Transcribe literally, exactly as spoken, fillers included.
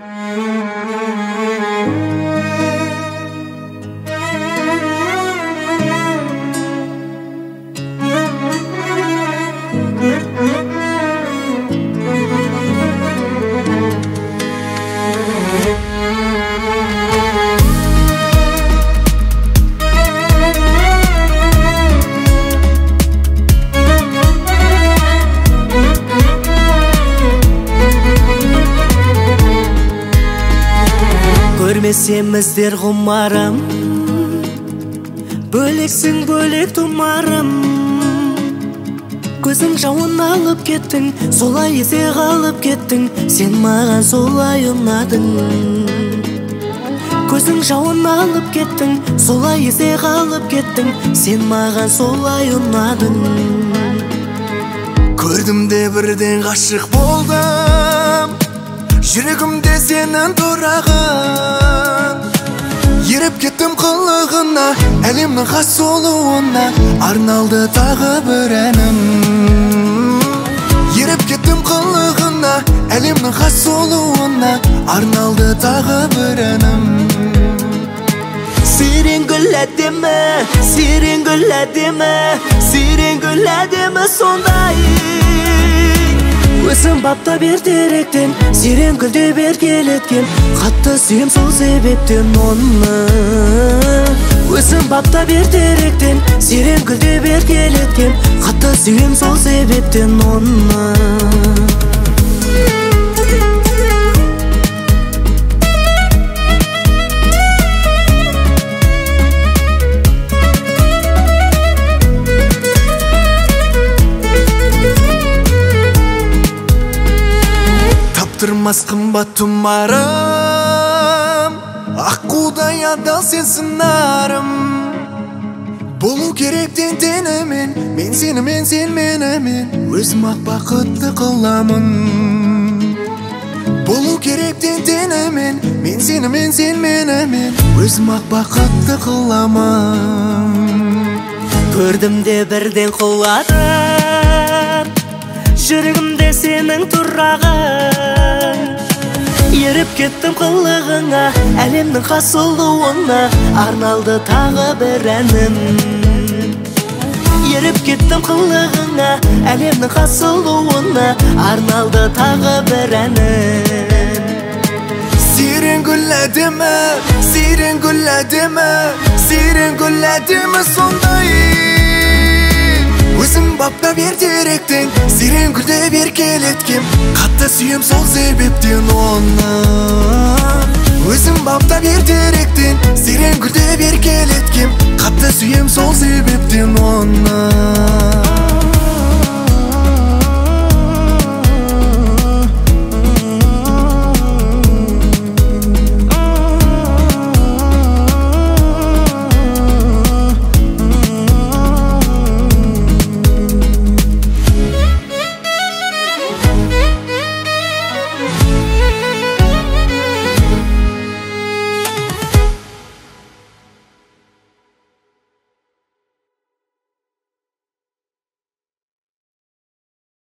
Көрмесеміздер ғұмарым, бөлексің бөлек тұмарым. Көзің жауын алып кеттің, солай есе қалып кеттің. Сен маған солай ұнадың. Көзің жауын алып кеттің, солай есе қалып кеттің. Сен маған солай ұнадың. Көрдім де бірден ғашық болдым, жүрегімде сенің тұрағын. Еріп кеттім қылығына, әлемнің хас сұлуына, арналды тағы бір әнім. Еріп кеттім қылығына, әлемнің хас сұлуына, арналды тағы бір әнім. Сирен гүл әдемі, сирен гүл әдемі, сирен гүл әдемі сондай. Өзім бапта бер теректен, сирен гүлде бер келеткен. Қатты сүйем сол себептен оны. Өзім бапта бер теректен, сирен гүлде бер келеткен. Қатты сүйем сол себептен оны. Таптырмас қымбат тұмарым, аққудай адал сенсің нарым. Болу керек тентенімен, мен сенімен, сен менімен, өзім ақ бақытты қыламын. Болу керек тентенімен, мен сенімен, сен менімен, өзім ақ бақытты қыламын. Көрдім де бірден құладым, жүрегімде сенің тұрағын. Еріп кеттім қылығыңа, әлемнің хас сұлуына, арналды тағы бір әнім. Еріп кеттім қылығыңа, әлемнің хас сұлуына, арналды тағы бір әнім. Сирен гүл әдемі, сирен гүл әдемі, сирен гүл әдемі сондай. Өзім бапта бер теректен, сирен гүлде бер келеткем. Қатты сүйем сол себептен оны. Өзім бапта бер теректен, сирен гүлде бер келеткем. Қатты сүйем сол себептен оны.